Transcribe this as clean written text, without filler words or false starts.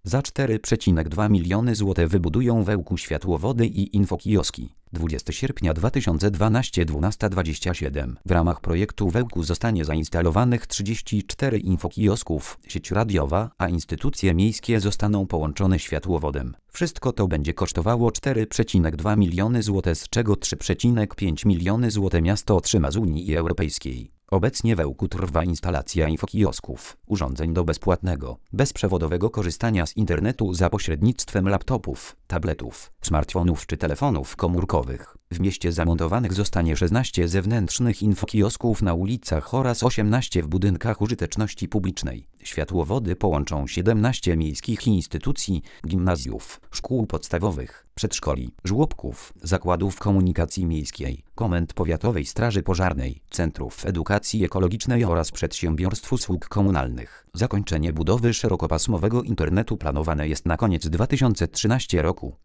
Za 4,2 miliony zł wybudują w Ełku światłowody i infokioski. 20 sierpnia 2012 12:27. W ramach projektu w Ełku zostanie zainstalowanych 34 infokiosków, sieć radiowa, a instytucje miejskie zostaną połączone światłowodem. Wszystko to będzie kosztowało 4,2 miliony zł, z czego 3,5 miliony zł miasto otrzyma z Unii Europejskiej. Obecnie w Ełku trwa instalacja infokiosków, urządzeń do bezpłatnego, bezprzewodowego korzystania z internetu za pośrednictwem laptopów, tabletów, smartfonów czy telefonów komórkowych. W mieście zamontowanych zostanie 16 zewnętrznych infokiosków na ulicach oraz 18 w budynkach użyteczności publicznej. Światłowody połączą 17 miejskich instytucji, gimnazjów, szkół podstawowych, przedszkoli, żłobków, zakładów komunikacji miejskiej, komend powiatowej straży pożarnej, centrów edukacji ekologicznej oraz przedsiębiorstw usług komunalnych. Zakończenie budowy szerokopasmowego internetu planowane jest na koniec 2013 roku.